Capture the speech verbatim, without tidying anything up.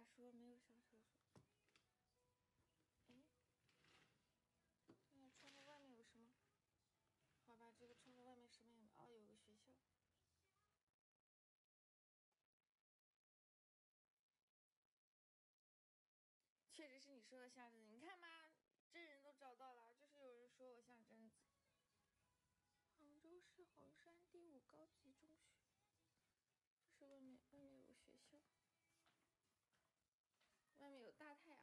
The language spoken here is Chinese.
说没有上厕所。哎，看看窗户外面有什么？好吧，这个窗户外面什么也没有。哦，有个学校。确实是你说的像贞子，你看吧，真人都找到了，就是有人说我像贞子。杭州市黄山第五高级中学，这是外面外面有个学校，外面有大太阳。